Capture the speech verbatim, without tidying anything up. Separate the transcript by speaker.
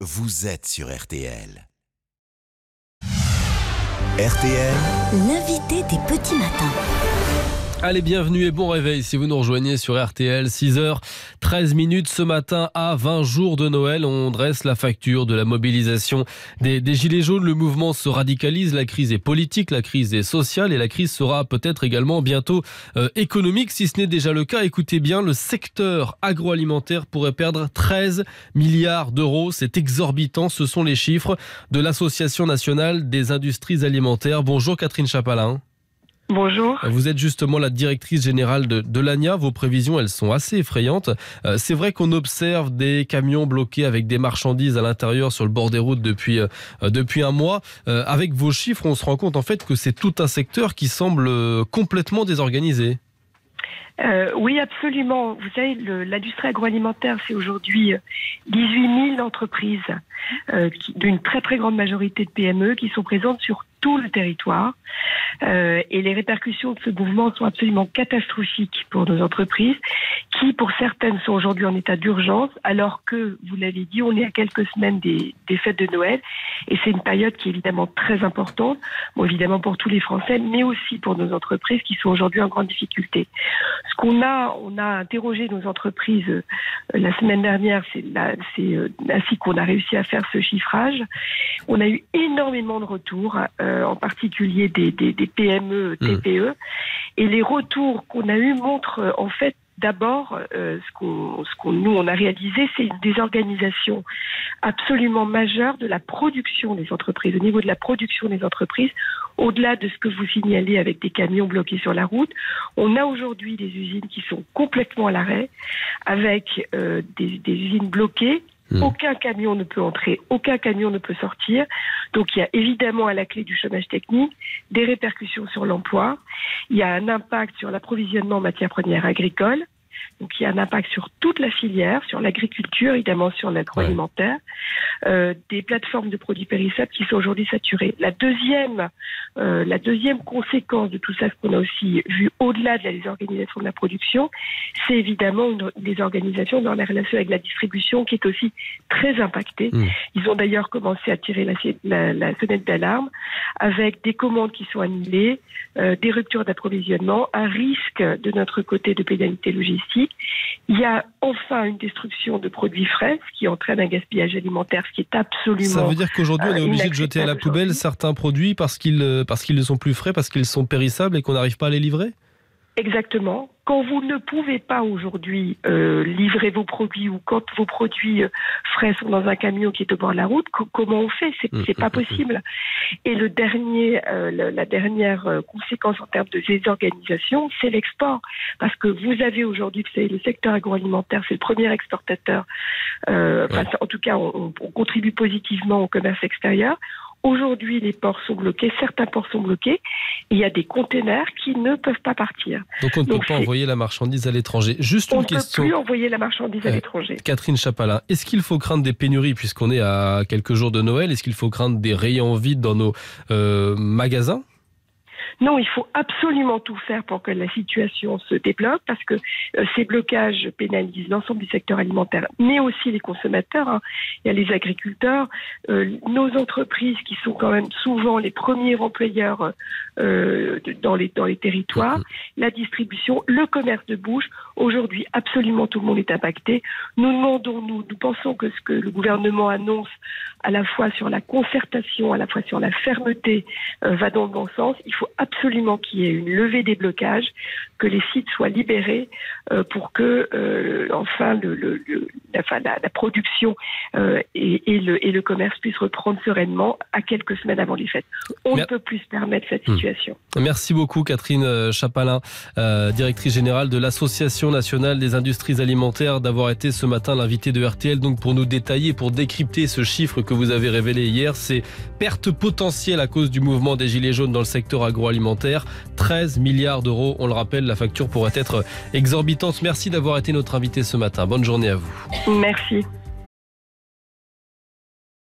Speaker 1: vous êtes sur R T L. R T L,
Speaker 2: l'invité des petits matins.
Speaker 3: Allez, bienvenue et bon réveil si vous nous rejoignez sur R T L. six heures treize minutes ce matin, à vingt jours de Noël. On dresse la facture de la mobilisation des, des Gilets jaunes. Le mouvement se radicalise, la crise est politique, la crise est sociale et la crise sera peut-être également bientôt euh, économique, si ce n'est déjà le cas. Écoutez bien, le secteur agroalimentaire pourrait perdre treize milliards d'euros. C'est exorbitant, ce sont les chiffres de l'Association nationale des industries alimentaires. Bonjour Catherine Chapalin.
Speaker 4: Bonjour.
Speaker 3: Vous êtes justement la directrice générale de, de l'A N I A. Vos prévisions, elles sont assez effrayantes. Euh, c'est vrai qu'on observe des camions bloqués avec des marchandises à l'intérieur sur le bord des routes depuis, euh, depuis un mois. Euh, avec vos chiffres, on se rend compte en fait que c'est tout un secteur qui semble complètement désorganisé.
Speaker 4: Euh, oui, absolument. Vous savez, le, l'industrie agroalimentaire, c'est aujourd'hui dix-huit mille entreprises, euh, qui, d'une très très grande majorité de P M E qui sont présentes sur tout le territoire. Euh, et les répercussions de ce mouvement sont absolument catastrophiques pour nos entreprises, qui pour certaines sont aujourd'hui en état d'urgence, alors que, vous l'avez dit, on est à quelques semaines des, des fêtes de Noël. Et c'est une période qui est évidemment très importante, bon, évidemment pour tous les Français, mais aussi pour nos entreprises qui sont aujourd'hui en grande difficulté. Ce qu'on a, on a interrogé nos entreprises euh, la semaine dernière, c'est, là, c'est euh, ainsi qu'on a réussi à faire ce chiffrage. On a eu énormément de retours, euh, en particulier des, des, des P M E, T P E, mmh. et les retours qu'on a eus montrent euh, en fait d'abord, euh, ce qu'on, ce qu'on nous on a réalisé, c'est une désorganisation absolument majeure de la production des entreprises, au niveau de la production des entreprises, au-delà de ce que vous signalez avec des camions bloqués sur la route. On a aujourd'hui des usines qui sont complètement à l'arrêt, avec euh, des, des usines bloquées. Mmh. Aucun camion ne peut entrer, aucun camion ne peut sortir. Donc il y a évidemment à la clé du chômage technique, des répercussions sur l'emploi. Il y a un impact sur l'approvisionnement en matières premières agricoles. Donc il y a un impact sur toute la filière, sur l'agriculture, évidemment sur l'agroalimentaire, ouais. euh, des plateformes de produits périssables qui sont aujourd'hui saturées. La deuxième, euh, la deuxième conséquence de tout ça, ce qu'on a aussi vu au-delà de la désorganisation de la production, c'est évidemment une désorganisation dans la relation avec la distribution qui est aussi très impactée. Mmh. Ils ont d'ailleurs commencé à tirer la, la, la sonnette d'alarme avec des commandes qui sont annulées, euh, des ruptures d'approvisionnement, un risque de notre côté de pénalité logistique. Il y a enfin une destruction de produits frais, ce qui entraîne un gaspillage alimentaire, ce qui est absolument...
Speaker 3: Ça veut dire qu'aujourd'hui, on est obligé de jeter à la poubelle
Speaker 4: aujourd'hui.
Speaker 3: certains produits parce qu'ils, parce qu'ils ne sont plus frais, parce qu'ils sont périssables et qu'on n'arrive pas à les livrer ?
Speaker 4: Exactement. Quand vous ne pouvez pas aujourd'hui euh, livrer vos produits ou quand vos produits euh, frais sont dans un camion qui est au bord de la route, co- comment on fait ? C'est, c'est pas possible. Et le dernier, euh, le, la dernière euh, conséquence en termes de désorganisation, c'est l'export. Parce que vous avez aujourd'hui, vous savez, le secteur agroalimentaire, c'est le premier exportateur. Euh, ouais. En tout cas, on, on contribue positivement au commerce extérieur. Aujourd'hui, les ports sont bloqués, certains ports sont bloqués, et il y a des containers qui ne peuvent pas partir.
Speaker 3: Donc on ne
Speaker 4: Donc
Speaker 3: peut pas
Speaker 4: c'est...
Speaker 3: envoyer la marchandise à l'étranger. Juste
Speaker 4: on
Speaker 3: une question.
Speaker 4: On ne peut plus envoyer la marchandise à euh, l'étranger.
Speaker 3: Catherine Chapalin, est-ce qu'il faut craindre des pénuries puisqu'on est à quelques jours de Noël ? Est-ce qu'il faut craindre des rayons vides dans nos euh, magasins ?
Speaker 4: Non, il faut absolument tout faire pour que la situation se débloque parce que euh, ces blocages pénalisent l'ensemble du secteur alimentaire, mais aussi les consommateurs. Hein. Il y a les agriculteurs, euh, nos entreprises qui sont quand même souvent les premiers employeurs euh, dans les dans les territoires, la distribution, le commerce de bouche. Aujourd'hui, absolument tout le monde est impacté. Nous demandons, nous, nous pensons que ce que le gouvernement annonce à la fois sur la concertation, à la fois sur la fermeté, euh, va dans le bon sens. Il faut absolument qu'il y ait une levée des blocages, que les sites soient libérés euh, pour que euh, enfin le, le, le, enfin, la, la production euh, et, et, le, et le commerce puissent reprendre sereinement à quelques semaines avant les fêtes. On Mer- ne peut plus se permettre cette situation.
Speaker 3: Merci beaucoup Catherine Chapalin, euh, directrice générale de l'Association nationale des industries alimentaires, d'avoir été ce matin l'invitée de R T L donc pour nous détailler, pour décrypter ce chiffre que vous avez révélé hier, c'est perte potentielle à cause du mouvement des Gilets jaunes dans le secteur agroalimentaire, treize milliards d'euros, on le rappelle, la facture pourrait être exorbitante. Merci d'avoir été notre invité ce matin, bonne journée à vous.
Speaker 4: Merci.